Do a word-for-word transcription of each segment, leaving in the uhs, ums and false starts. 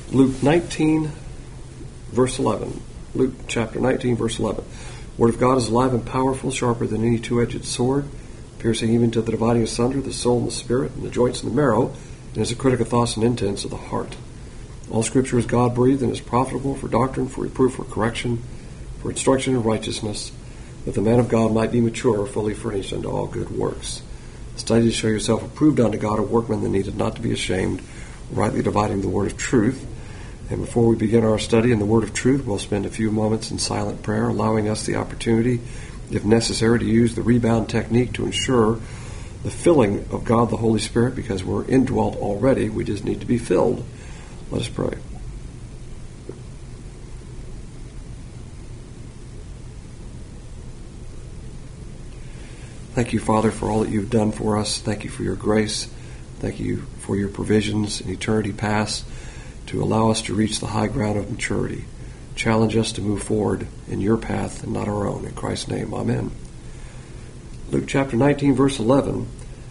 Luke nineteen, verse eleven. Luke chapter nineteen, verse eleven. Word of God is alive and powerful, sharper than any two-edged sword, piercing even to the dividing asunder the soul and the spirit, and the joints and the marrow, and is a critic of thoughts and intents of the heart. All Scripture is God-breathed and is profitable for doctrine, for reproof, for correction, for instruction in righteousness, that the man of God might be mature, fully furnished unto all good works. Study to show yourself approved unto God, a workman that needeth not to be ashamed, rightly dividing the word of truth. And before we begin our study in the word of truth, we'll spend a few moments in silent prayer, allowing us the opportunity, if necessary, to use the rebound technique to ensure the filling of God the Holy Spirit, because we're indwelt already. We just need to be filled. Let us pray. Thank you, Father, for all that you've done for us. Thank you for your grace. Thank you for your provisions in eternity past to allow us to reach the high ground of maturity. Challenge us to move forward in your path and not our own. In Christ's name, amen. Luke chapter nineteen, verse eleven.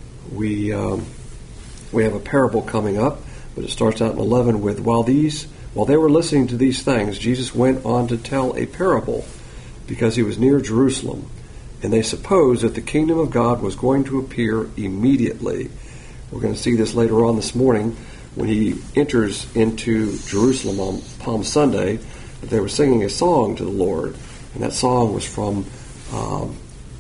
We um, we have a parable coming up, but it starts out in eleven with, while these, while they were listening to these things, Jesus went on to tell a parable, because he was near Jerusalem, and they supposed that the kingdom of God was going to appear immediately. We're going to see this later on this morning when he enters into Jerusalem on Palm Sunday, that they were singing a song to the Lord, and that song was from um,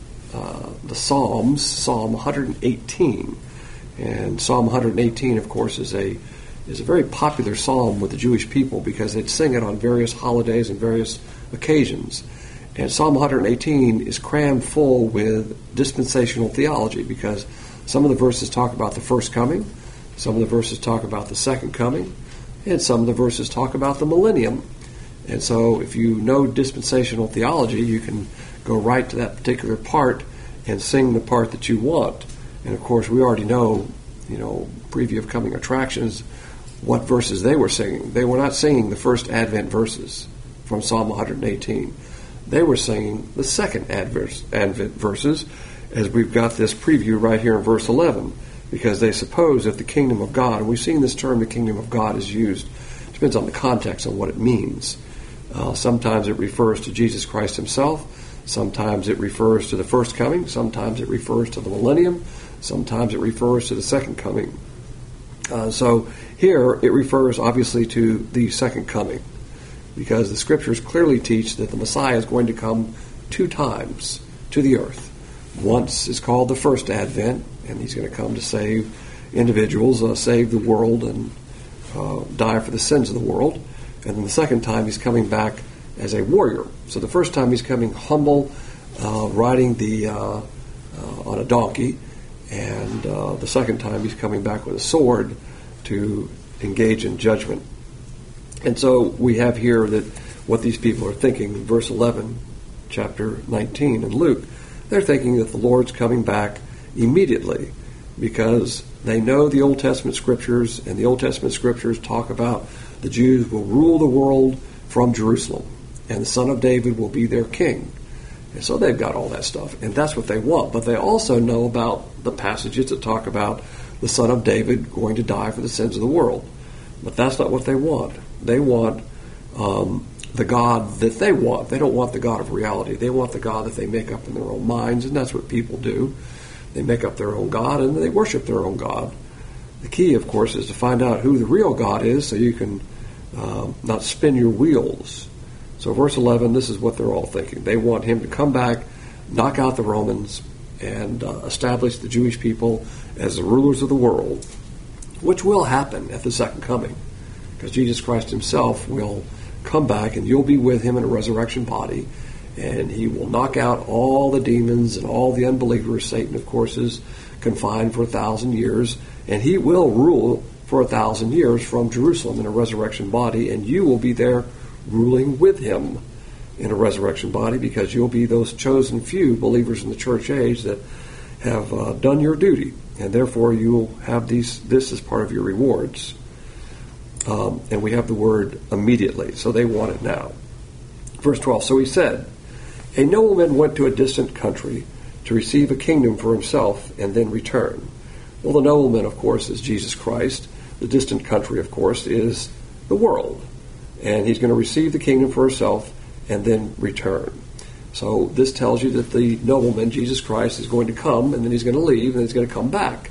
uh, the Psalms, Psalm one eighteen. And Psalm one eighteen, of course, is a is a very popular psalm with the Jewish people because they'd sing it on various holidays and various occasions. And Psalm one eighteen is crammed full with dispensational theology, because some of the verses talk about the first coming, some of the verses talk about the second coming, and some of the verses talk about the millennium. And so if you know dispensational theology, you can go right to that particular part and sing the part that you want. And of course, we already know, you know, preview of coming attractions, what verses they were singing. They were not singing the first Advent verses from Psalm one eighteen. They were singing the second Advent verses, as we've got this preview right here in verse eleven, because they suppose that the kingdom of God, and we've seen this term, the kingdom of God, is used. It depends on the context on what it means. Uh, sometimes it refers to Jesus Christ himself. Sometimes it refers to the first coming. Sometimes it refers to the millennium. Sometimes it refers to the second coming. Uh, so here it refers obviously to the second coming, because the scriptures clearly teach that the Messiah is going to come two times to the earth. Once is called the first Advent, and he's going to come to save individuals, uh, save the world, and uh, die for the sins of the world. And then the second time he's coming back as a warrior. So the first time he's coming humble, uh, riding the uh, uh, on a donkey, and uh, the second time he's coming back with a sword to engage in judgment. And so we have here that what these people are thinking in verse eleven, chapter nineteen in Luke. They're thinking that the Lord's coming back immediately, because they know the Old Testament scriptures, and the Old Testament scriptures talk about the Jews will rule the world from Jerusalem, and the Son of David will be their king. And so they've got all that stuff, and that's what they want. But they also know about the passages that talk about the Son of David going to die for the sins of the world. But that's not what they want. They want um, the God that they want. They don't want the God of reality. They want the God that they make up in their own minds, and that's what people do. They make up their own God, and they worship their own God. The key, of course, is to find out who the real God is, so you can uh, not spin your wheels. So verse eleven, this is what they're all thinking. They want him to come back, knock out the Romans, and uh, establish the Jewish people as the rulers of the world, which will happen at the second coming, because Jesus Christ himself will come back, and you'll be with him in a resurrection body, and he will knock out all the demons and all the unbelievers. Satan, of course, is confined for a thousand years, and he will rule for a thousand years from Jerusalem in a resurrection body, and you will be there ruling with him in a resurrection body, because you'll be those chosen few believers in the church age that have uh, done your duty, and therefore you'll have these. This as part of your rewards. Um, and we have the word immediately, so they want it now. Verse twelve, so he said, a nobleman went to a distant country to receive a kingdom for himself and then return. Well, the nobleman, of course, is Jesus Christ. The distant country, of course, is the world. And he's going to receive the kingdom for himself and then return. So this tells you that the nobleman, Jesus Christ, is going to come, and then he's going to leave, and then he's going to come back.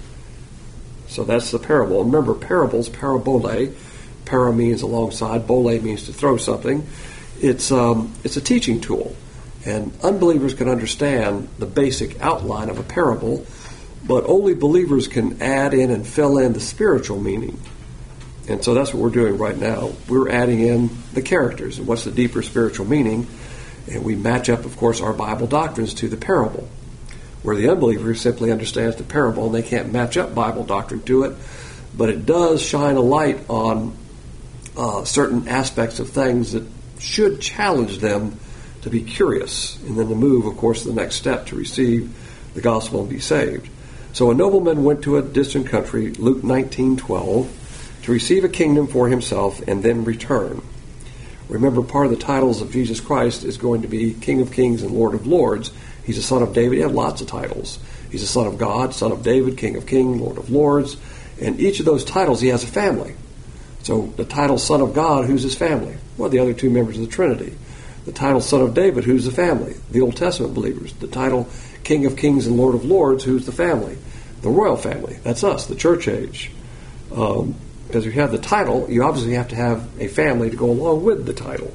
So that's the parable. And remember, parables, parabole, para means alongside, bole means to throw something. It's um, it's a teaching tool. And unbelievers can understand the basic outline of a parable, but only believers can add in and fill in the spiritual meaning. And so that's what we're doing right now. We're adding in the characters and what's the deeper spiritual meaning. And we match up, of course, our Bible doctrines to the parable, where the unbeliever simply understands the parable and they can't match up Bible doctrine to it. But it does shine a light on uh, certain aspects of things that should challenge them to be curious and then to move, of course, to the next step to receive the gospel and be saved. So a nobleman went to a distant country, Luke nineteen twelve, to receive a kingdom for himself and then return. Remember, part of the titles of Jesus Christ is going to be King of Kings and Lord of Lords. He's a son of David. He had lots of titles. He's a son of God, son of David, King of Kings, Lord of Lords. And each of those titles, he has a family. So the title Son of God, who's his family? Well, the other two members of the Trinity. The title Son of David, who's the family? The Old Testament believers. The title King of Kings and Lord of Lords, who's the family? The royal family. That's us, the church age. Um, Because if you have the title, you obviously have to have a family to go along with the title.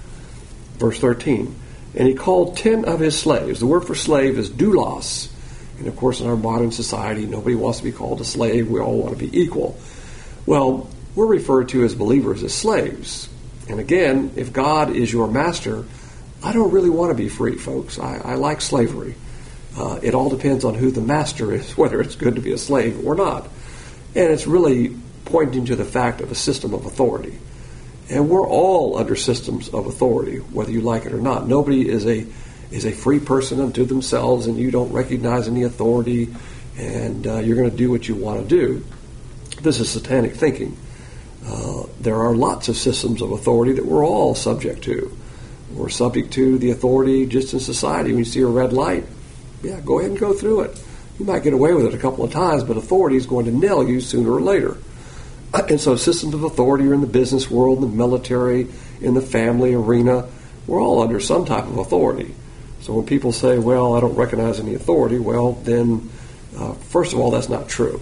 Verse thirteen, and he called ten of his slaves. The word for slave is doulos. And of course, in our modern society, nobody wants to be called a slave. We all want to be equal. Well, we're referred to as believers as slaves. And again, if God is your master, I don't really want to be free, folks. I, I like slavery. Uh, it all depends on who the master is, whether it's good to be a slave or not. And it's really pointing to the fact of a system of authority. And we're all under systems of authority, whether you like it or not. Nobody is a is a free person unto themselves, and you don't recognize any authority, and uh, you're going to do what you want to do. This is satanic thinking. Uh, there are lots of systems of authority that we're all subject to. We're subject to the authority just in society. When you see a red light, yeah, go ahead and go through it. You might get away with it a couple of times, but authority is going to nail you sooner or later. And so systems of authority are in the business world, in the military, in the family arena. We're all under some type of authority. So when people say, well, I don't recognize any authority, well, then, uh, first of all, that's not true.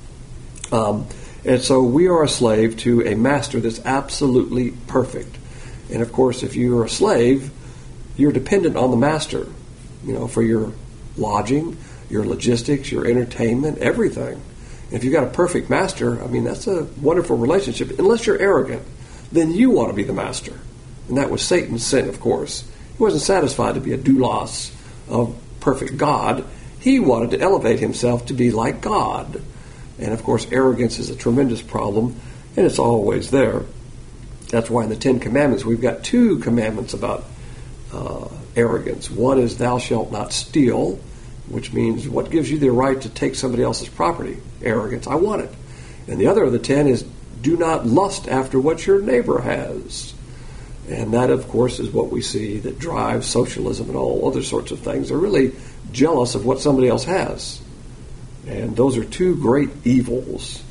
Um, and so we are a slave to a master that's absolutely perfect. And, of course, if you're a slave, you're dependent on the master, you know, for your lodging, your logistics, your entertainment, everything. If you've got a perfect master, I mean, that's a wonderful relationship. Unless you're arrogant, then you want to be the master. And that was Satan's sin, of course. He wasn't satisfied to be a doulos of perfect God. He wanted to elevate himself to be like God. And, of course, arrogance is a tremendous problem, and it's always there. That's why in the Ten Commandments, we've got two commandments about uh, arrogance. One is, thou shalt not steal, which means what gives you the right to take somebody else's property? Arrogance. I want it. And the other of the ten is, do not lust after what your neighbor has. And that, of course, is what we see that drives socialism and all other sorts of things. They're really jealous of what somebody else has. And those are two great evils.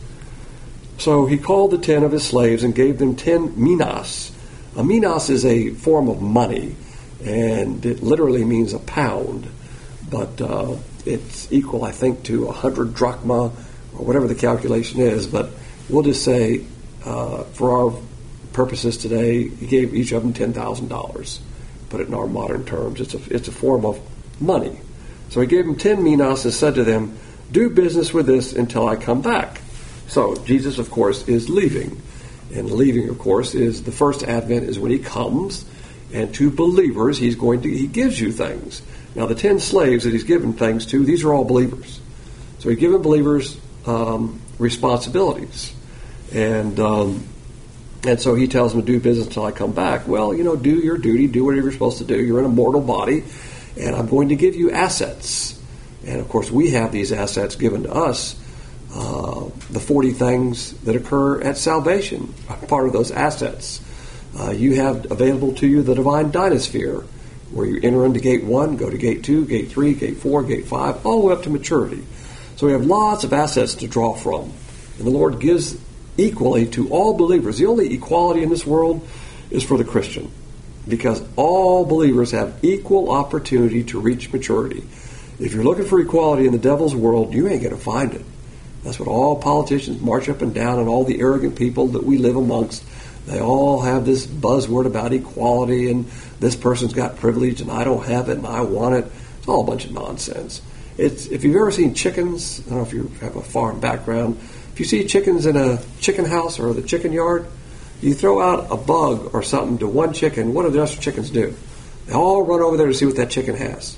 So he called the ten of his slaves and gave them ten minas. A minas is a form of money, and it literally means a pound. But uh, it's equal, I think, to a hundred drachma, or whatever the calculation is. But we'll just say, uh, for our purposes today, he gave each of them ten thousand dollars. Put it in our modern terms. It's a, it's a form of money. So he gave them ten minas and said to them, do business with this until I come back. So Jesus, of course, is leaving. And leaving, of course, is the first advent is when he comes. And to believers, he's going to, he gives you things. Now, the ten slaves that he's given things to, these are all believers. So he's given believers um, responsibilities. And um, and so he tells them to do business until I come back. Well, you know, do your duty, do whatever you're supposed to do. You're in a mortal body, and I'm going to give you assets. And, of course, we have these assets given to us, uh, the forty things that occur at salvation are part of those assets. Uh, you have available to you the divine dynasphere, where you enter into gate one, go to gate two, gate three, gate four, gate five, all the way up to maturity. So we have lots of assets to draw from. And the Lord gives equally to all believers. The only equality in this world is for the Christian, because all believers have equal opportunity to reach maturity. If you're looking for equality in the devil's world, you ain't going to find it. That's what all politicians march up and down, and all the arrogant people that we live amongst. They all have this buzzword about equality, and this person's got privilege, and I don't have it, and I want it. It's all a bunch of nonsense. It's, if you've ever seen chickens, I don't know if you have a farm background, if you see chickens in a chicken house or the chicken yard, you throw out a bug or something to one chicken, what do the rest of the chickens do? They all run over there to see what that chicken has.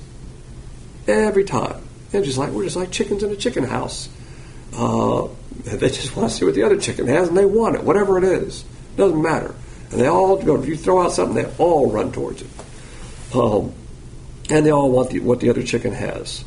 Every time. They're just like, we're just like chickens in a chicken house. Uh, they just want to see what the other chicken has, and they want it, whatever it is. It doesn't matter. And they all go, if you throw out something, they all run towards it. Um, and they all want the, what the other chicken has.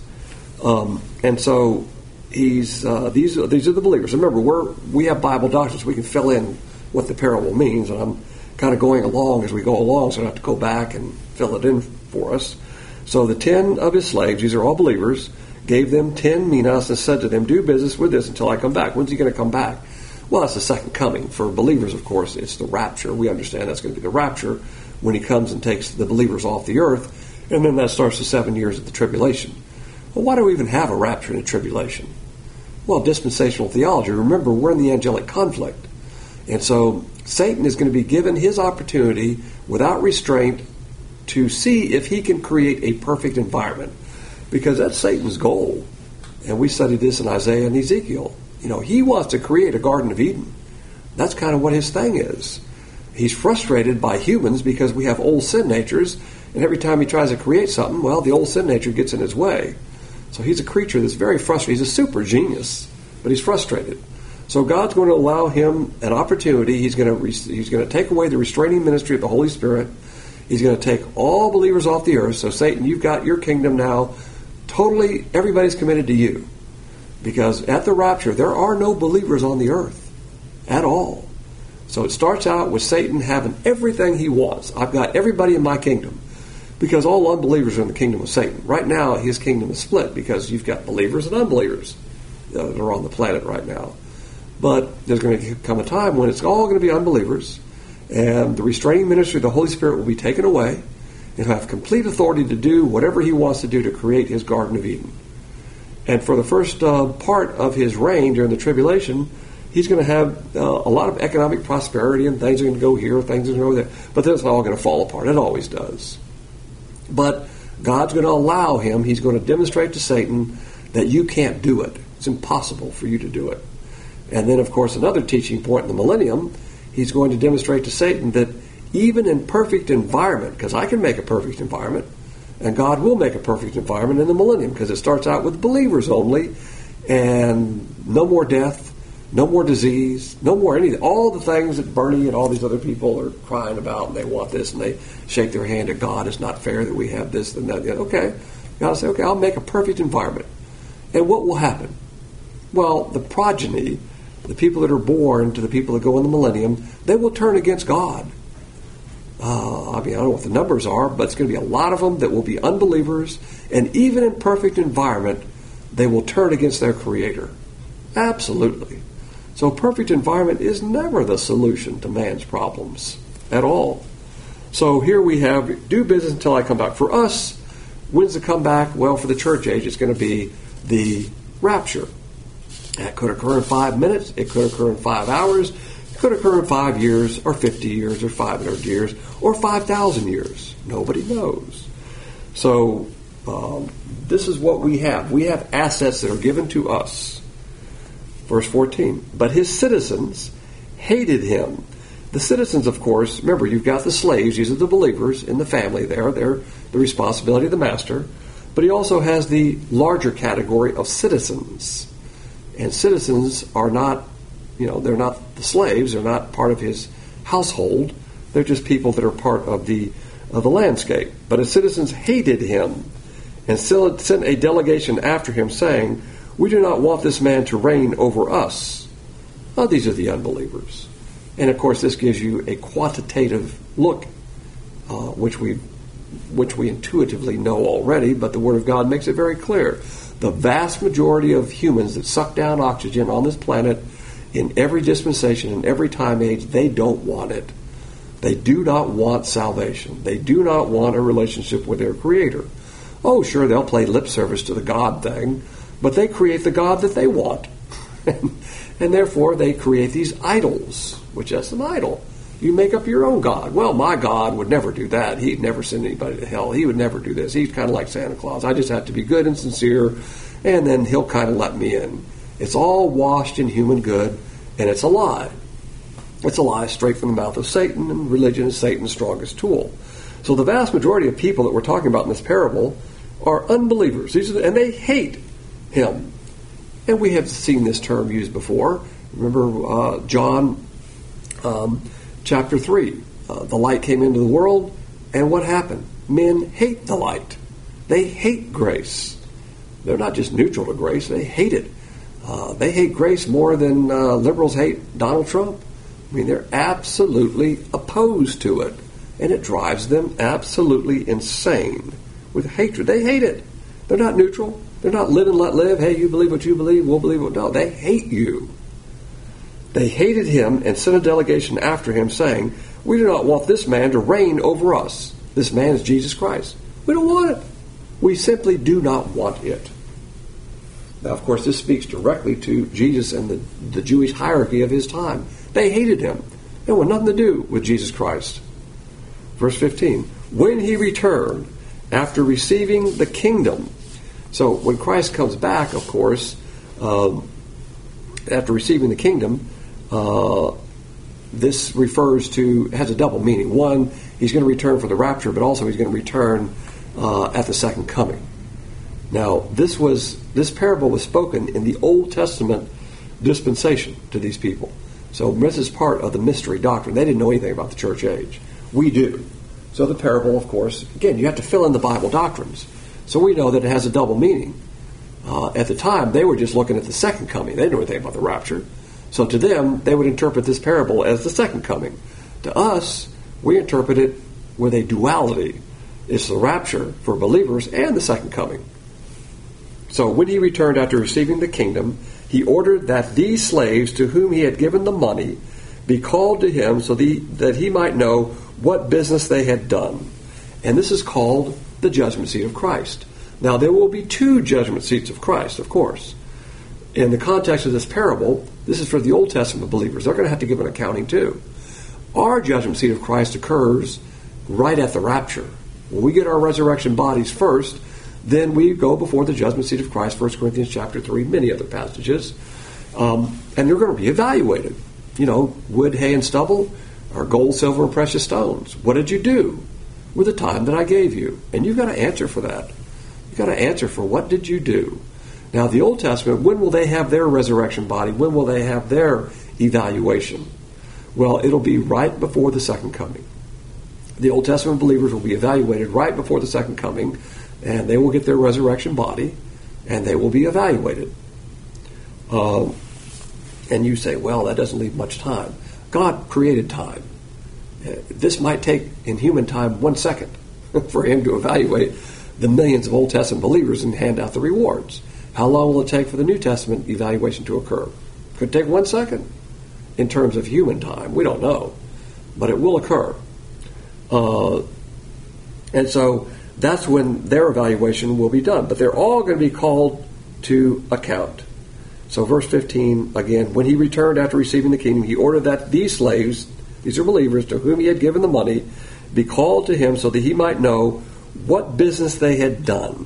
Um, and so he's uh, these, are, these are the believers. Remember, we're, we have Bible doctrines. We can fill in what the parable means, and I'm kind of going along as we go along, so I don't have to go back and fill it in for us. So the ten of his slaves, these are all believers, gave them ten minas and said to them, do business with this until I come back. When's he going to come back? Well, that's the second coming. For believers, of course, it's the rapture. We understand that's going to be the rapture when he comes and takes the believers off the earth, and then that starts the seven years of the tribulation. Well, why do we even have a rapture and a tribulation? Well, dispensational theology. Remember, we're in the angelic conflict. And so Satan is going to be given his opportunity without restraint to see if he can create a perfect environment, because that's Satan's goal. And we studied this in Isaiah and Ezekiel. You know, he wants to create a Garden of Eden. That's kind of what his thing is. He's frustrated by humans because we have old sin natures, and every time he tries to create something, well, the old sin nature gets in his way. So he's a creature that's very frustrated. He's a super genius, but he's frustrated. So God's going to allow him an opportunity. He's going to he's going to take away the restraining ministry of the Holy Spirit. He's going to take all believers off the earth. So Satan, you've got your kingdom now. Totally, everybody's committed to you. Because at the rapture, there are no believers on the earth at all. So it starts out with Satan having everything he wants. I've got everybody in my kingdom. Because all unbelievers are in the kingdom of Satan. Right now, his kingdom is split because you've got believers and unbelievers that are on the planet right now. But there's going to come a time when it's all going to be unbelievers, and the restraining ministry of the Holy Spirit will be taken away, and he'll have complete authority to do whatever he wants to do to create his Garden of Eden. And for the first uh, part of his reign during the tribulation, he's going to have uh, a lot of economic prosperity, and things are going to go here, things are going to go there. But then it's all going to fall apart. It always does. But God's going to allow him, he's going to demonstrate to Satan that you can't do it. It's impossible for you to do it. And then, of course, another teaching point in the millennium, he's going to demonstrate to Satan that even in perfect environment, because I can make a perfect environment, and God will make a perfect environment in the millennium, because it starts out with believers only, and no more death, no more disease, no more anything. All the things that Bernie and all these other people are crying about, and they want this, and they shake their hand at God. It's not fair that we have this and that. Okay, God will say, okay, I'll make a perfect environment. And what will happen? Well, the progeny, the people that are born to the people that go in the millennium, they will turn against God. Uh, I mean, I don't know what the numbers are, but it's going to be a lot of them that will be unbelievers, and even in perfect environment, they will turn against their Creator. Absolutely. So perfect environment is never the solution to man's problems at all. So here we have, do business until I come back. For us, when's the comeback? Well, for the church age, it's going to be the rapture. That could occur in five minutes. It could occur in five hours. It could occur in five years, or fifty years, or five hundred years, or five thousand years. Nobody knows. So um, this is what we have. We have assets that are given to us. Verse fourteen. But his citizens hated him. The citizens, of course, remember, you've got the slaves. These are the believers in the family there. They're the responsibility of the master. But he also has the larger category of citizens. And citizens are not, you know, they're not the slaves. They're not part of his household. They're just people that are part of the of the landscape. But his citizens hated him and sent a delegation after him, saying, we do not want this man to reign over us. Well, these are the unbelievers. And, of course, this gives you a quantitative look, uh, which we which we intuitively know already, but the Word of God makes it very clear. The vast majority of humans that suck down oxygen on this planet In every dispensation, in every time age, they don't want it. They do not want salvation. They do not want a relationship with their Creator. Oh, sure, they'll play lip service to the God thing, but they create the God that they want. And therefore, they create these idols, which is an idol. You make up your own God. Well, my God would never do that. He'd never send anybody to hell. He would never do this. He's kind of like Santa Claus. I just have to be good and sincere, and then he'll kind of let me in. It's all washed in human good, and it's a lie. It's a lie straight from the mouth of Satan, and religion is Satan's strongest tool. So the vast majority of people that we're talking about in this parable are unbelievers. These are the, and they hate him. And we have seen this term used before. Remember uh, John um, chapter three. Uh, the light came into the world, and what happened? Men hate the light. They hate grace. They're not just neutral to grace. They hate it. Uh, they hate grace more than uh, liberals hate Donald Trump. I mean, they're absolutely opposed to it. And it drives them absolutely insane with hatred. They hate it. They're not neutral. They're not live and let live. Hey, you believe what you believe, we'll believe what... No, they hate you. They hated him and sent a delegation after him saying, we do not want this man to reign over us. This man is Jesus Christ. We don't want it. We simply do not want it. Now, of course, this speaks directly to Jesus and the, the Jewish hierarchy of his time. They hated him. It had nothing to do with Jesus Christ. Verse fifteen, when he returned after receiving the kingdom. So when Christ comes back, of course, um, after receiving the kingdom, uh, this refers to, has a double meaning. One, he's going to return for the rapture, but also he's going to return uh, at the second coming. Now, this was this parable was spoken in the Old Testament dispensation to these people. So this is part of the mystery doctrine. They didn't know anything about the church age. We do. So the parable, of course, again, you have to fill in the Bible doctrines. So we know that it has a double meaning. Uh, at the time, they were just looking at the second coming. They didn't know anything about the rapture. So to them, they would interpret this parable as the second coming. To us, we interpret it with a duality. It's the rapture for believers and the second coming. So when he returned after receiving the kingdom, he ordered that these slaves to whom he had given the money be called to him so the, that he might know what business they had done. And this is called the judgment seat of Christ. Now, there will be two judgment seats of Christ, of course. In the context of this parable, this is for the Old Testament believers. They're going to have to give an accounting too. Our judgment seat of Christ occurs right at the rapture. When we get our resurrection bodies first, then we go before the judgment seat of Christ, First Corinthians chapter three, many other passages, um, and they're going to be evaluated. You know, wood, hay, and stubble, or gold, silver, and precious stones. What did you do with the time that I gave you? And you've got to answer for that. You've got to answer for what did you do. Now, the Old Testament, when will they have their resurrection body? When will they have their evaluation? Well, it'll be right before the second coming. The Old Testament believers will be evaluated right before the second coming, and they will get their resurrection body, and they will be evaluated. Uh, and you say, well, that doesn't leave much time. God created time. Uh, this might take, in human time, one second for him to evaluate the millions of Old Testament believers and hand out the rewards. How long will it take for the New Testament evaluation to occur? Could take one second. In terms of human time, we don't know. But it will occur. Uh, and so that's when their evaluation will be done. But they're all going to be called to account. So verse fifteen, again, when he returned after receiving the kingdom, he ordered that these slaves, these are believers, to whom he had given the money, be called to him so that he might know what business they had done.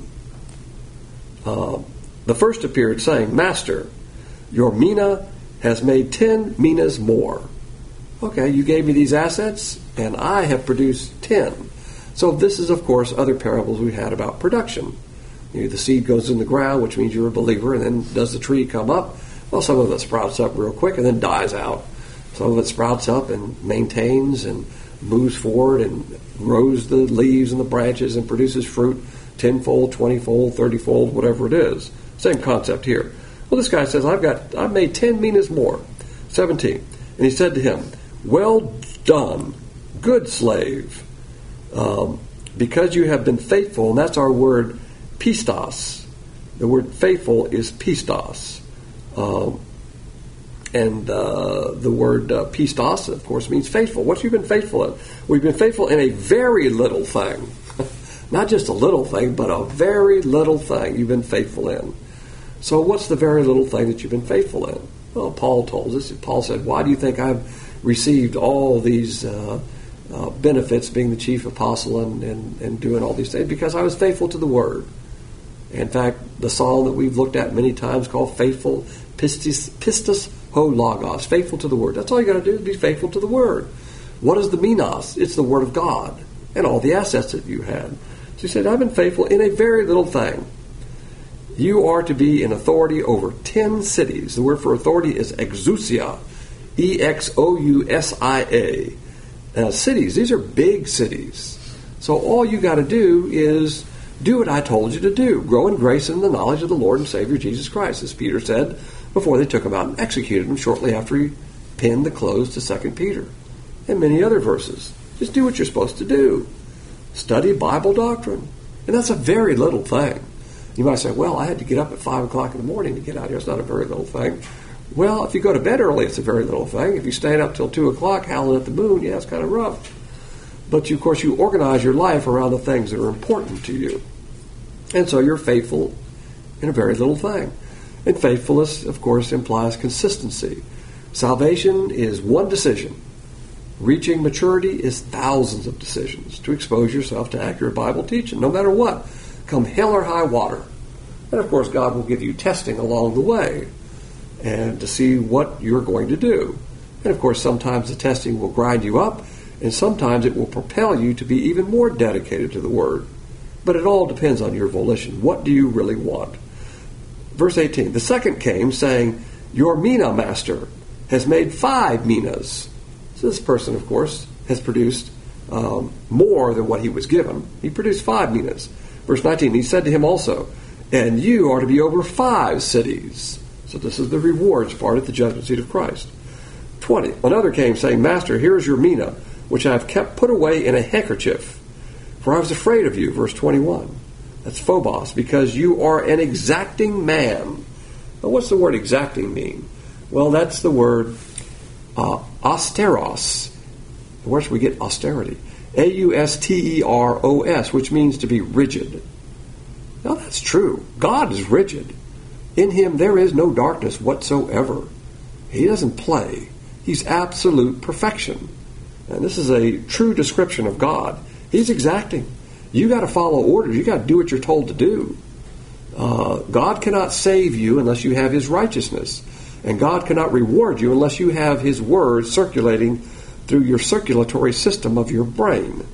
Uh, the first appeared saying, Master, your mina has made ten minas more. Okay, you gave me these assets, and I have produced ten. So this is, of course, other parables we had about production. You know, the seed goes in the ground, which means you're a believer, and then does the tree come up? Well, some of it sprouts up real quick and then dies out. Some of it sprouts up and maintains and moves forward and grows the leaves and the branches and produces fruit tenfold, twentyfold, thirtyfold, whatever it is. Same concept here. Well, this guy says, I've got, I've made ten minas more. seventeen. And he said to him, well done, good slave, um, because you have been faithful, and that's our word pistos. The word faithful is pistos. Um, And uh, the word uh, pistos, of course, means faithful. What you've been faithful in? We've been faithful in a very little thing. Not just a little thing, but a very little thing you've been faithful in. So what's the very little thing that you've been faithful in? Well, Paul told us. Paul said, why do you think I've received all these uh, uh, benefits, being the chief apostle and, and, and doing all these things? Because I was faithful to the word. In fact, the psalm that we've looked at many times called faithful, pistis, pistis ho logos, faithful to the word. That's all you got to do is be faithful to the word. What is the minos? It's the word of God and all the assets that you had. So he said, I've been faithful in a very little thing. You are to be in authority over ten cities. The word for authority is exousia, E X O U S I A. Uh, cities, these are big cities. So all you got to do is do what I told you to do. Grow in grace and the knowledge of the Lord and Savior Jesus Christ, as Peter said before they took him out and executed him shortly after he pinned the clothes to Second Peter. And many other verses. Just do what you're supposed to do. Study Bible doctrine. And that's a very little thing. You might say, well, I had to get up at five o'clock in the morning to get out here. It's not a very little thing. Well, if you go to bed early, it's a very little thing. If you stay up till two o'clock howling at the moon, yeah, it's kind of rough. But, you, of course, you organize your life around the things that are important to you. And so you're faithful in a very little thing. And faithfulness, of course, implies consistency. Salvation is one decision. Reaching maturity is thousands of decisions to expose yourself to accurate Bible teaching, no matter what. Come hell or high water. And, of course, God will give you testing along the way and to see what you're going to do. And, of course, sometimes the testing will grind you up, and sometimes it will propel you to be even more dedicated to the Word. But it all depends on your volition. What do you really want? Verse eighteen, the second came, saying, your mina master has made five minas. So this person, of course, has produced um, more than what he was given. He produced five minas. Verse nineteen, he said to him also, and you are to be over five cities. So this is the rewards part at the judgment seat of Christ. twenty, another came, saying, Master, here is your mina, which I have kept put away in a handkerchief. For I was afraid of you. Verse twenty-one. That's phobos, because you are an exacting man. Now, what's the word exacting mean? Well, that's the word uh, austeros. Where should we get austerity? A U S T E R O S, which means to be rigid. Now, that's true. God is rigid. In him there is no darkness whatsoever. He doesn't play. He's absolute perfection. And this is a true description of God. He's exacting. You got to follow orders. You got to do what you're told to do. Uh, God cannot save you unless you have his righteousness. And God cannot reward you unless you have his word circulating through your circulatory system of your brain.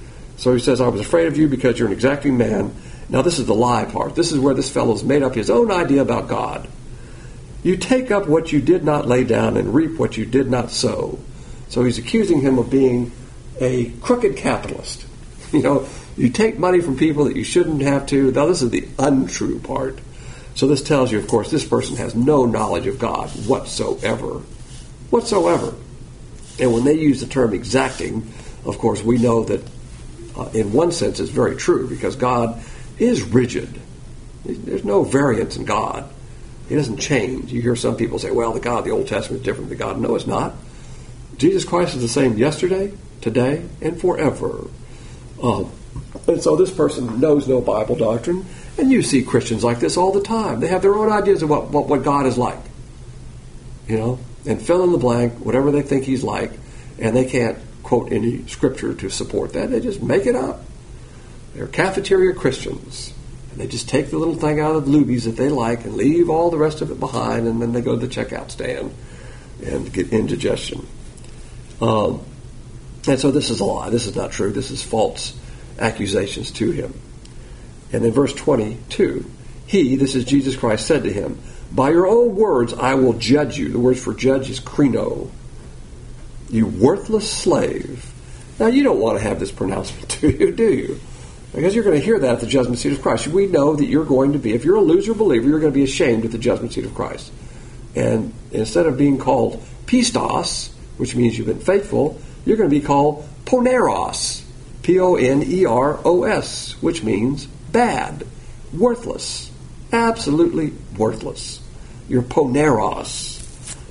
So he says, I was afraid of you because you're an exacting man. Now this is the lie part. This is where this fellow's made up his own idea about God. You take up what you did not lay down and reap what you did not sow. So he's accusing him of being a crooked capitalist. You know, you take money from people that you shouldn't have to. Now, this is the untrue part. So this tells you, of course, this person has no knowledge of God whatsoever. Whatsoever. And when they use the term exacting, of course, we know that uh, in one sense it's very true, because God is rigid. There's no variance in God. He doesn't change. You hear some people say, well, the God of the Old Testament is different than God. No, it's not. Jesus Christ is the same yesterday, today, and forever. Um, and so this person knows no Bible doctrine, and you see Christians like this all the time. They have their own ideas of what, what, what God is like, you know, and fill in the blank, whatever they think he's like, and they can't quote any scripture to support that. They just make it up. They're cafeteria Christians, and they just take the little thing out of the Lubies that they like and leave all the rest of it behind, and then they go to the checkout stand and get indigestion. Um, and so this is a lie. This is not true. This is false accusations to him. And in verse twenty-two, he, this is Jesus Christ, said to him, by your own words I will judge you. The word for judge is krino. You worthless slave. Now, you don't want to have this pronouncement to you, do you? Because you're going to hear that at the judgment seat of Christ. We know that you're going to be, if you're a loser believer, you're going to be ashamed at the judgment seat of Christ. And instead of being called pistos, which means you've been faithful, you're going to be called poneros, P O N E R O S, which means bad, worthless, absolutely worthless. You're poneros.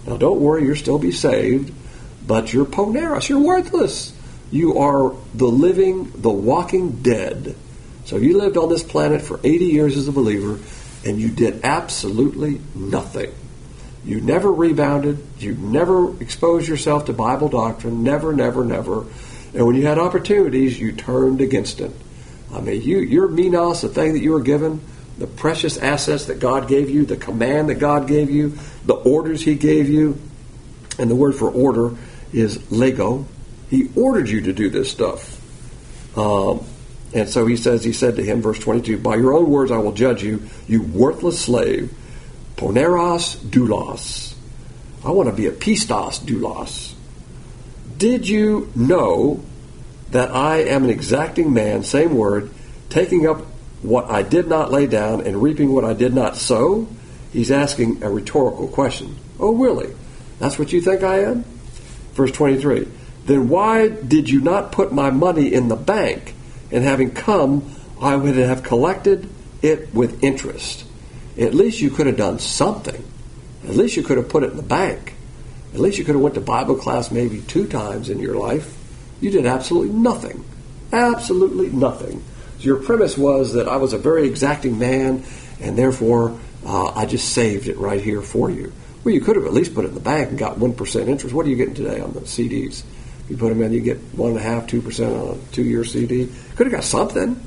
Now don't worry, you'll still be saved, but you're poneros, you're worthless. You are the living, the walking dead. So you lived on this planet for eighty years as a believer, and you did absolutely nothing. You never rebounded. You never exposed yourself to Bible doctrine. Never, never, never. And when you had opportunities, you turned against it. I mean, you, your minos, the thing that you were given, the precious assets that God gave you, the command that God gave you, the orders He gave you, and the word for order is lego. He ordered you to do this stuff. Um, and so he says, he said to him, verse twenty-two, by your own words I will judge you, you worthless slave. Poneros doulos. I want to be a pistos doulos. Did you know that I am an exacting man, same word, taking up what I did not lay down and reaping what I did not sow? He's asking a rhetorical question. Oh, really? That's what you think I am? Verse twenty-three, then why did you not put my money in the bank, and having come, I would have collected it with interest? At least you could have done something. At least you could have put it in the bank. At least you could have went to Bible class maybe two times in your life. You did absolutely nothing. Absolutely nothing. So your premise was that I was a very exacting man, and therefore uh, I just saved it right here for you. Well, you could have at least put it in the bank and got one percent interest. What are you getting today on the C Ds? You put them in, you get one point five, two percent on a two-year C D. Could have got something.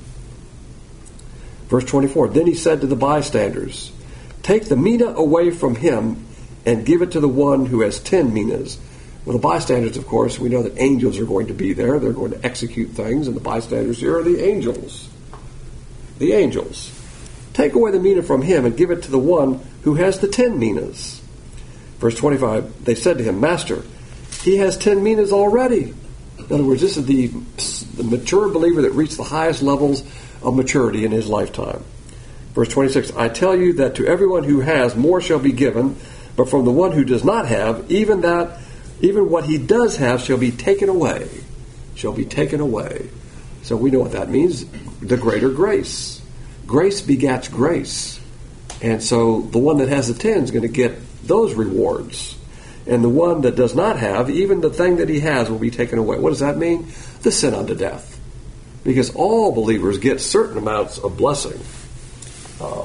Verse twenty-four, then he said to the bystanders, take the mina away from him and give it to the one who has ten minas. Well, the bystanders, of course, we know that angels are going to be there. They're going to execute things, and the bystanders here are the angels. The angels. Take away the mina from him and give it to the one who has the ten minas. Verse twenty-five, they said to him, Master, he has ten minas already. In other words, this is the, the mature believer that reached the highest levels of maturity in his lifetime. Verse twenty-six, I tell you that to everyone who has, more shall be given, but from the one who does not have, even that, even what he does have shall be taken away. Shall be taken away. So we know what that means. The greater grace. Grace begats grace. And so the one that has the ten is going to get those rewards. And the one that does not have, even the thing that he has will be taken away. What does that mean? The sin unto death. Because all believers get certain amounts of blessing. Uh,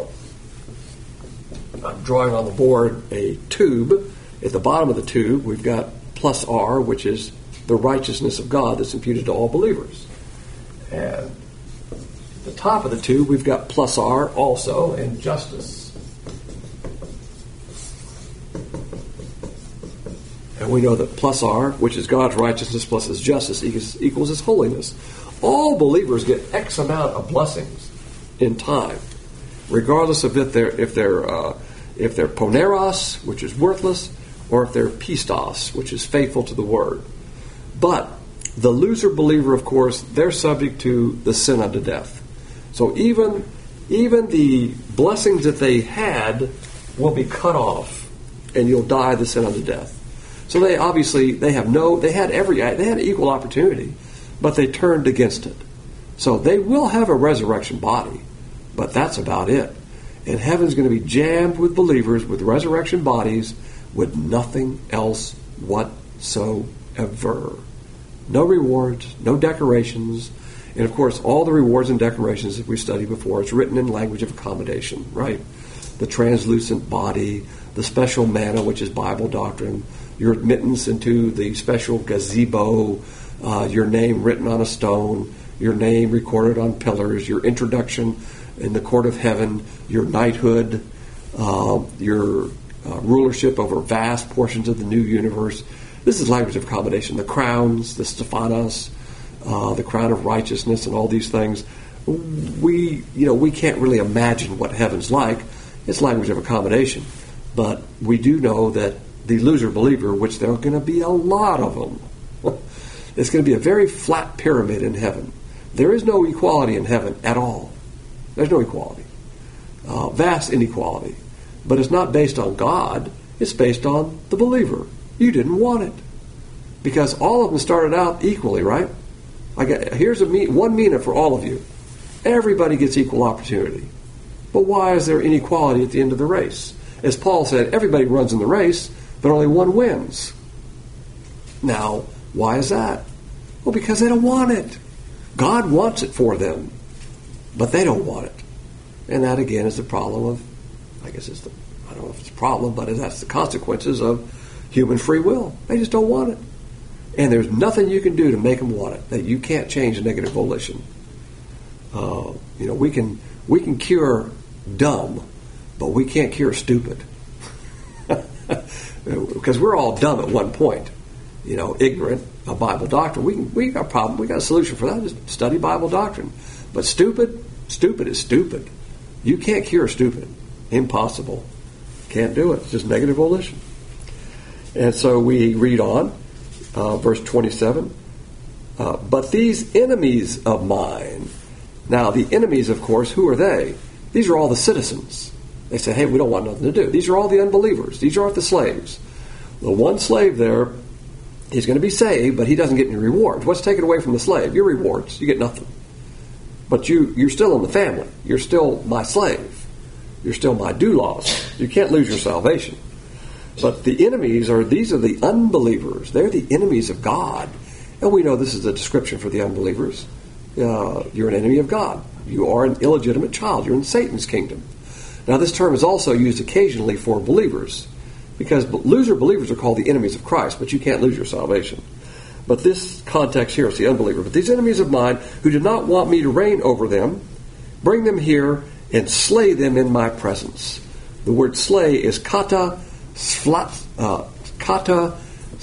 I'm drawing on the board a tube. At the bottom of the tube, we've got plus R, which is the righteousness of God that's imputed to all believers. And at the top of the tube, we've got plus R also, and justice. And we know that plus R, which is God's righteousness plus His justice, equals His holiness. All believers get X amount of blessings in time, regardless of if they're if they're uh, if they're poneros, which is worthless, or if they're pistos, which is faithful to the word. But the loser believer, of course, they're subject to the sin unto death. So even even the blessings that they had will be cut off, and you'll die the sin unto death. So they obviously they have no they had every they had equal opportunity, but they turned against it. So they will have a resurrection body, but that's about it. And heaven's going to be jammed with believers with resurrection bodies with nothing else whatsoever. No rewards, no decorations, and of course all the rewards and decorations that we studied before, it's written in language of accommodation, right? The translucent body, the special manna, which is Bible doctrine, your admittance into the special gazebo, uh, your name written on a stone, your name recorded on pillars, your introduction in the court of heaven, your knighthood, uh, your uh, rulership over vast portions of the new universe. This is language of accommodation. The crowns, the Stephanos, uh, the crown of righteousness, and all these things. We, you know, we can't really imagine what heaven's like. It's language of accommodation. But we do know that the loser believer, which there are going to be a lot of them, it's going to be a very flat pyramid in heaven. There is no equality in heaven at all. There's no equality. Uh, vast inequality. But it's not based on God. It's based on the believer. You didn't want it. Because all of them started out equally, right? I got, here's a me, one mina for all of you. Everybody gets equal opportunity. But why is there inequality at the end of the race? As Paul said, everybody runs in the race, but only one wins. Now, why is that? Well, because they don't want it. God wants it for them, but they don't want it. And that, again, is the problem of, I guess it's the, I don't know if it's a problem, but that's the consequences of human free will. They just don't want it. And there's nothing you can do to make them want it. That you can't change negative volition. Uh, you know, we can we can cure dumb, but we can't cure stupid. Because we're all dumb at one point. You know, ignorant of Bible doctrine. We can, we got a problem. We got a solution for that. Just study Bible doctrine. But stupid, stupid is stupid. You can't cure stupid. Impossible. Can't do it. It's just negative volition. And so we read on, uh, verse twenty-seven. Uh, but these enemies of mine. Now, the enemies, of course, who are they? These are all the citizens. They say, hey, we don't want nothing to do. These are all the unbelievers. These aren't the slaves. The one slave there, he's going to be saved, but he doesn't get any rewards. What's taken away from the slave? Your rewards. You get nothing. But you, you're still in the family. You're still my slave. You're still my doulos. You can't lose your salvation. But the enemies are, these are the unbelievers. They're the enemies of God. And we know this is a description for the unbelievers. Uh, you're an enemy of God. You are an illegitimate child. You're in Satan's kingdom. Now, this term is also used occasionally for believers, because loser believers are called the enemies of Christ, but you can't lose your salvation. But this context here is the unbeliever. But these enemies of mine who did not want me to reign over them, bring them here and slay them in my presence. The word slay is kata sflat, uh, kata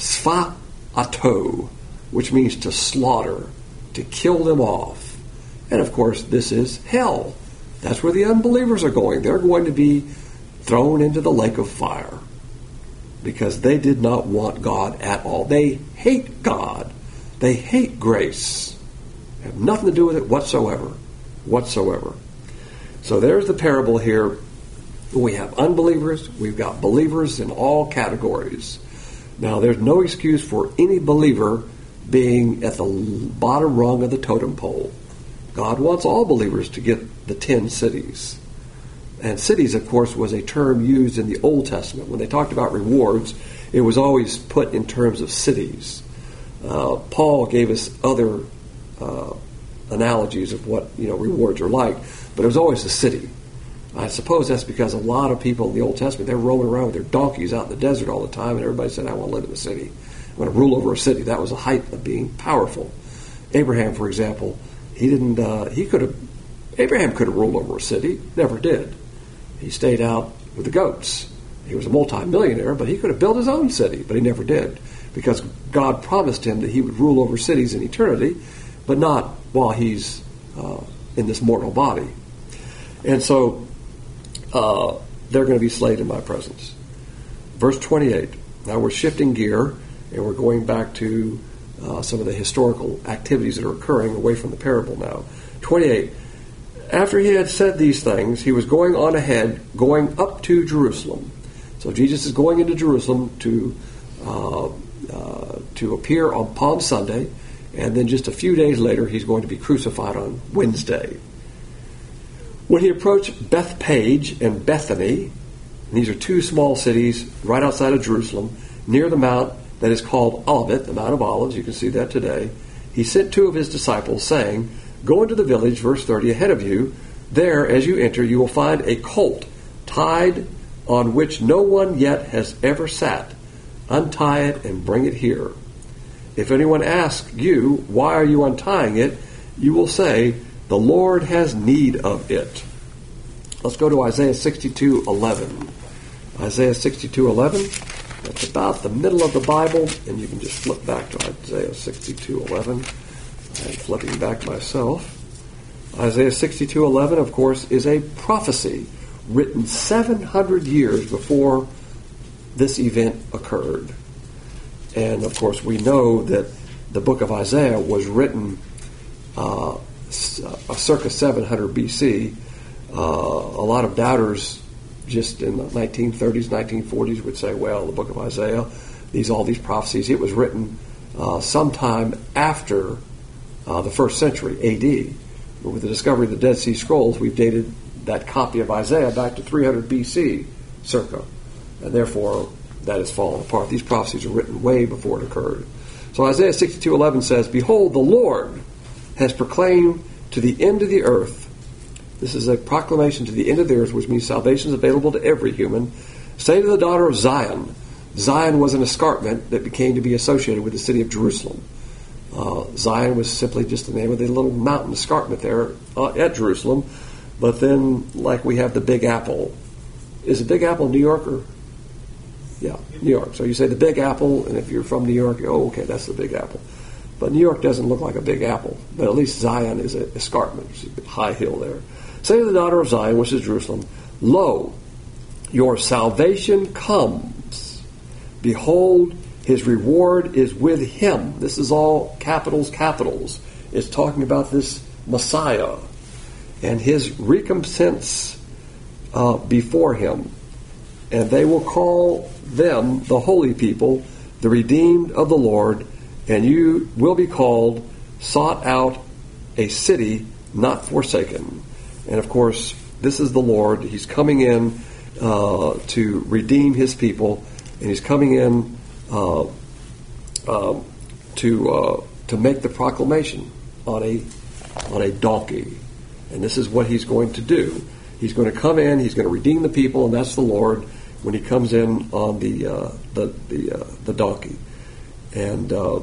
sfa'ato, which means to slaughter, to kill them off. And of course, this is hell. That's where the unbelievers are going. They're going to be thrown into the lake of fire because they did not want God at all. They hate God. They hate grace. They have nothing to do with it whatsoever. Whatsoever. So there's the parable here. We have unbelievers. We've got believers in all categories. Now, there's no excuse for any believer being at the bottom rung of the totem pole. God wants all believers to get the ten cities. And cities, of course, was a term used in the Old Testament. When they talked about rewards, it was always put in terms of cities. Uh, Paul gave us other uh, analogies of what you know rewards are like, but it was always a city. I suppose that's because a lot of people in the Old Testament, they were roaming around with their donkeys out in the desert all the time, and everybody said, I want to live in the city. I want to rule over a city. That was the height of being powerful. Abraham, for example, he didn't. Uh, he could have. Abraham could have ruled over a city. Never did. He stayed out with the goats. He was a multi-millionaire, but he could have built his own city, but he never did, because God promised him that he would rule over cities in eternity, but not while he's uh, in this mortal body. And so uh, they're going to be slain in my presence. Verse twenty-eight. Now we're shifting gear, and we're going back to uh, some of the historical activities that are occurring away from the parable now. twenty-eight. After he had said these things, he was going on ahead, going up to Jerusalem. So Jesus is going into Jerusalem to uh, uh, to appear on Palm Sunday, and then just a few days later, he's going to be crucified on Wednesday. When he approached Bethpage and Bethany, and these are two small cities right outside of Jerusalem, near the mount that is called Olivet, the Mount of Olives, you can see that today, he sent two of his disciples, saying, Go into the village, verse thirty, ahead of you. There, as you enter, you will find a colt tied on which no one yet has ever sat. Untie it and bring it here. If anyone asks you, why are you untying it? You will say, the Lord has need of it. Let's go to Isaiah sixty-two eleven. Isaiah sixty-two eleven. That's about the middle of the Bible, and you can just flip back to Isaiah sixty-two eleven. I'm flipping back myself. Isaiah sixty-two eleven, of course, is a prophecy written seven hundred years before this event occurred. And, of course, we know that the book of Isaiah was written uh, circa seven hundred B C. Uh, a lot of doubters just in the nineteen thirties, nineteen forties would say, well, the book of Isaiah, these all these prophecies, it was written uh, sometime after Uh, the first century, A D. But with the discovery of the Dead Sea Scrolls, we've dated that copy of Isaiah back to three hundred B C, circa. And therefore, that has fallen apart. These prophecies are written way before it occurred. So Isaiah sixty-two eleven says, "Behold, the Lord has proclaimed to the end of the earth." This is a proclamation to the end of the earth, which means salvation is available to every human. "Say to the daughter of Zion," Zion was an escarpment that became to be associated with the city of Jerusalem. Uh, Zion was simply just the name of the little mountain escarpment there uh, at Jerusalem. But then, like we have the Big Apple. Is the Big Apple New York or? Yeah, New York. So you say the Big Apple, and if you're from New York, oh, okay, that's the Big Apple. But New York doesn't look like a Big Apple. But at least Zion is an escarpment. It's a high hill there. "Say to the daughter of Zion," which is Jerusalem, "Lo, your salvation comes. Behold, his reward is with him." This is all capitals, capitals. It's talking about this Messiah and his recompense uh, before him. "And they will call them the holy people, the redeemed of the Lord, and you will be called, sought out, a city not forsaken." And of course, this is the Lord. He's coming in uh, to redeem his people, and he's coming in uh, uh, to uh, to make the proclamation on a on a donkey. And this is what he's going to do. He's going to come in. He's going to redeem the people, and that's the Lord when he comes in on the uh, the the, uh, the donkey. And uh,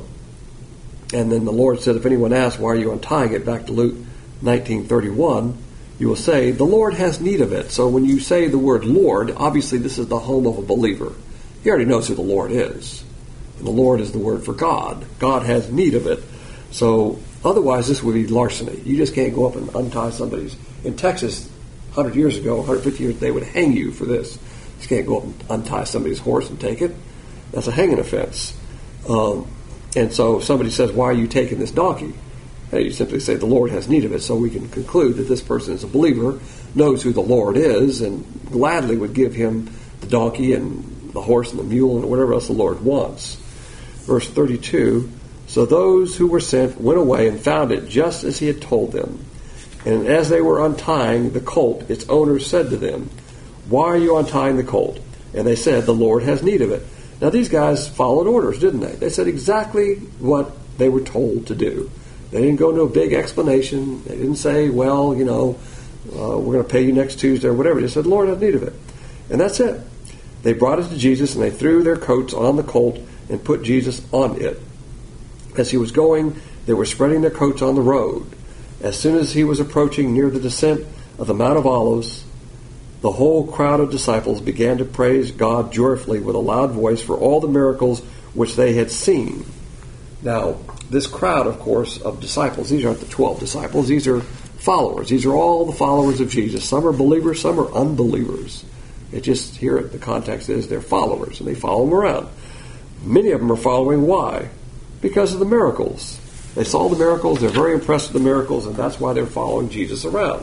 and then the Lord said, "If anyone asks, why are you untying it?" Back to Luke nineteen thirty-one. You will say, "The Lord has need of it." So when you say the word Lord, obviously this is the home of a believer. He already knows who the Lord is. And the Lord is the word for God. God has need of it. So otherwise this would be larceny. You just can't go up and untie somebody's. In Texas, one hundred years ago, one hundred fifty years, they would hang you for this. You just can't go up and untie somebody's horse and take it. That's a hanging offense. Um, and so if somebody says, "Why are you taking this donkey?" Hey, you simply say, "The Lord has need of it," so we can conclude that this person is a believer, knows who the Lord is, and gladly would give him the donkey and the horse and the mule and whatever else the Lord wants. Verse thirty-two, "So those who were sent went away and found it just as he had told them. And as they were untying the colt, its owners said to them, 'Why are you untying the colt?' And they said, 'The Lord has need of it.'" Now these guys followed orders, didn't they? They said exactly what they were told to do. They didn't go into a big explanation. They didn't say, "Well, you know, uh, we're going to pay you next Tuesday," or whatever. They said, "The Lord has need of it." And that's it. They brought it to Jesus, and they threw their coats on the colt and put Jesus on it. As he was going, they were spreading their coats on the road. As soon as he was approaching near the descent of the Mount of Olives, the whole crowd of disciples began to praise God joyfully with a loud voice for all the miracles which they had seen. Now, this crowd, of course, of disciples, these aren't the twelve disciples, these are followers. These are all the followers of Jesus. Some are believers, some are unbelievers. It just, here the context is they're followers, and they follow him around. Many of them are following. Why? Because of the miracles. They saw the miracles, they're very impressed with the miracles, and that's why they're following Jesus around.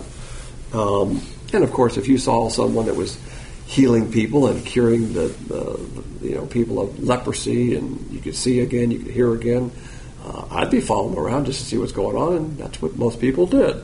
Um, and of course, if you saw someone that was healing people and curing the, the, the you know people of leprosy, and you could see again, you could hear again, uh, I'd be following them around just to see what's going on, and that's what most people did.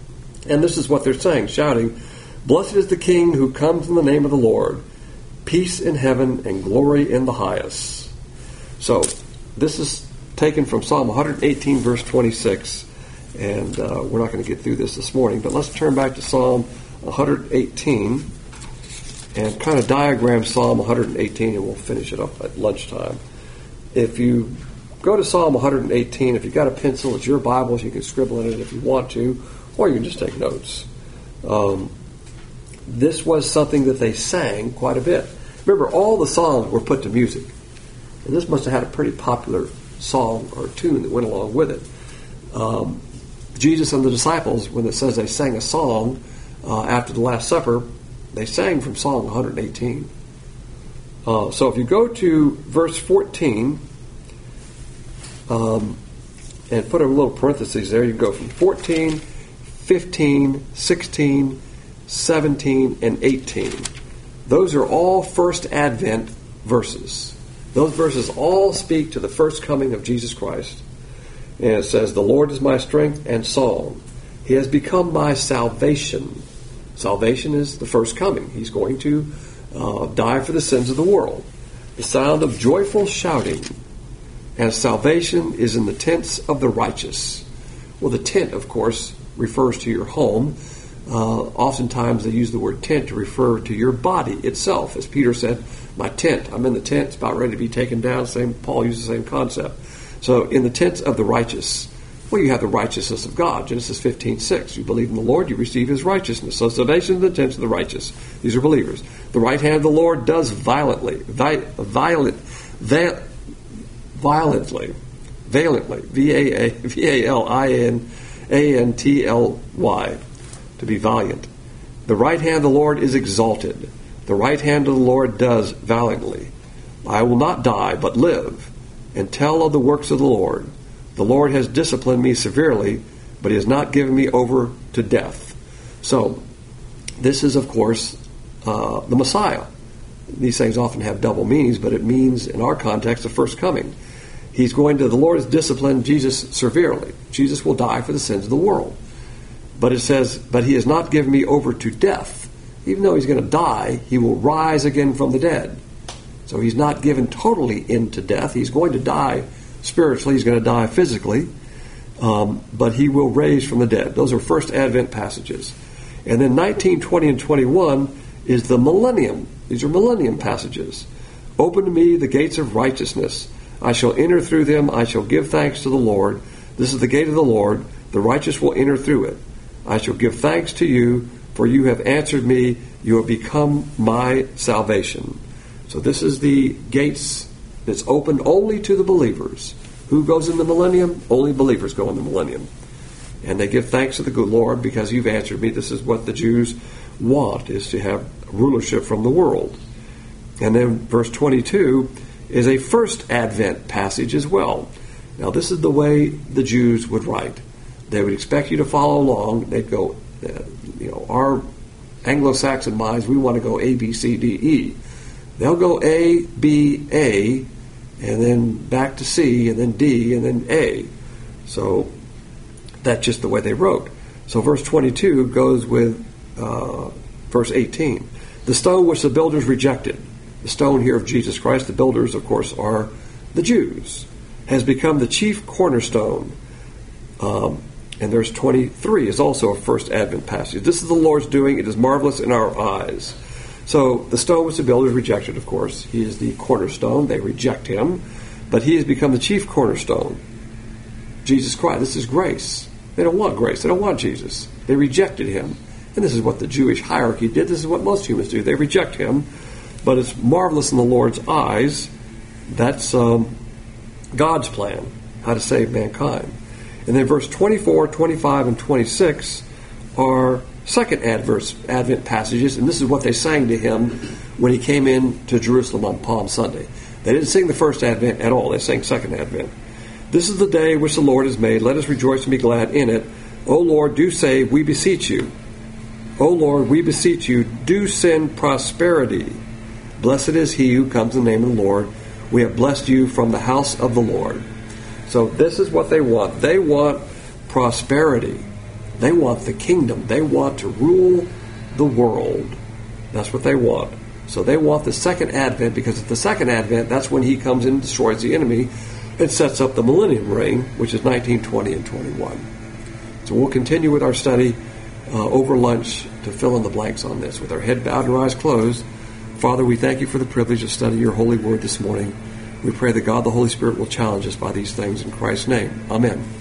And this is what they're saying, shouting, "Blessed is the King who comes in the name of the Lord, peace in heaven and glory in the highest." So this is taken from Psalm one eighteen, verse twenty-six, and uh, we're not going to get through this this morning, but let's turn back to Psalm one eighteen and kind of diagram Psalm one eighteen, and we'll finish it up at lunchtime. If you go to Psalm one eighteen, if you've got a pencil, it's your Bible, so you can scribble in it if you want to, or you can just take notes. Um, this was something that they sang quite a bit. Remember, all the songs were put to music, and this must have had a pretty popular song or tune that went along with it. Um, Jesus and the disciples, when it says they sang a song uh, after the Last Supper, they sang from Psalm one eighteen. Uh, so if you go to verse fourteen, um, and put a little parenthesis there, you can go from fourteen, fifteen, sixteen, seventeen, and eighteen. Those are all first Advent verses. Those verses all speak to the first coming of Jesus Christ. And it says, "The Lord is my strength and song. He has become my salvation." Salvation is the first coming. He's going to uh, die for the sins of the world. the sound of joyful shouting, as salvation is in the tents of the righteous. Well, the tent, of course, refers to your home. Uh, oftentimes they use the word tent to refer to your body itself. As Peter said, my tent, I'm in the tent, it's about ready to be taken down. Same, Paul uses the same concept. So in the tents of the righteous, well, you have the righteousness of God. Genesis fifteen six. You believe in the Lord, you receive his righteousness. So salvation in the tents of the righteous. These are believers. The right hand of the Lord does violently, vi- violent, va- violently, valiantly, V A A V A L I N A N T L Y, to be valiant. The right hand of the Lord is exalted. The right hand of the Lord does valiantly. I will not die, but live, and tell of the works of the Lord. The Lord has disciplined me severely, but he has not given me over to death. So, this is, of course, uh, the Messiah. These things often have double meanings, but it means, in our context, the first coming. He's going to, the Lord has disciplined Jesus severely. Jesus will die for the sins of the world. But it says, but he has not given me over to death. Even though he's going to die, he will rise again from the dead. So he's not given totally into death. He's going to die spiritually. He's going to die physically. Um, but he will raise from the dead. Those are first Advent passages. And then nineteen, twenty, and twenty-one is the millennium. These are millennium passages. Open to me the gates of righteousness. I shall enter through them. I shall give thanks to the Lord. This is the gate of the Lord. The righteous will enter through it. I shall give thanks to you, for you have answered me. You have become my salvation. So this is the gates that's opened only to the believers. Who goes in the millennium? Only believers go in the millennium. And they give thanks to the good Lord because you've answered me. This is what the Jews want, is to have rulership from the world. And then verse twenty-two is a first Advent passage as well. Now this is the way the Jews would write. They would expect you to follow along. They'd go, uh, you know, our Anglo-Saxon minds, we want to go A, B, C, D, E. They'll go A, B, A, and then back to C, and then D, and then A. So that's just the way they wrote. So verse twenty-two goes with uh, verse eighteen. The stone which the builders rejected, the stone here of Jesus Christ, the builders, of course, are the Jews, has become the chief cornerstone. Um, and verse twenty-three is also a first Advent passage. This is the Lord's doing. It is marvelous in our eyes. So the stone which the builders rejected, of course. He is the cornerstone. They reject him. But he has become the chief cornerstone. Jesus Christ. This is grace. They don't want grace. They don't want Jesus. They rejected him. And this is what the Jewish hierarchy did. This is what most humans do. They reject him. But it's marvelous in the Lord's eyes. That's um, God's plan, how to save mankind. And then verse twenty-four, twenty-five, and twenty-six are second Advent passages, and this is what they sang to him when he came in to Jerusalem on Palm Sunday. They didn't sing the first Advent at all. They sang second Advent. This is the day which the Lord has made. Let us rejoice and be glad in it. O Lord, do save, we beseech you. O Lord, we beseech you, do send prosperity. Blessed is he who comes in the name of the Lord. We have blessed you from the house of the Lord. So this is what they want. They want prosperity. They want the kingdom. They want to rule the world. That's what they want. So they want the second Advent, because at the second Advent, that's when he comes in and destroys the enemy and sets up the millennium reign, which is nineteen, twenty, and twenty-one. So we'll continue with our study uh, over lunch to fill in the blanks on this. With our head bowed and our eyes closed, Father, we thank you for the privilege of studying your holy word this morning. We pray that God the Holy Spirit will challenge us by these things in Christ's name. Amen.